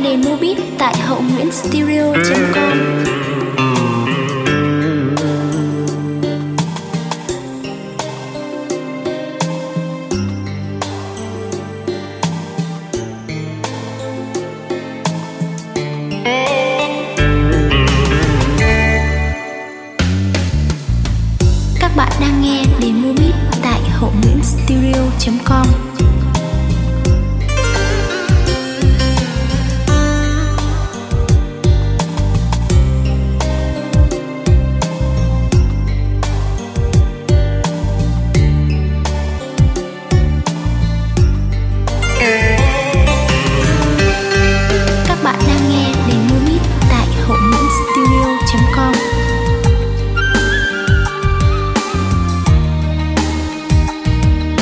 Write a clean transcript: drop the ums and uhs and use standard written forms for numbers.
demo beat tại Hậu Nguyễn Studio.com. Các bạn đang nghe demo beat tại Hậu Nguyễn Studio.com.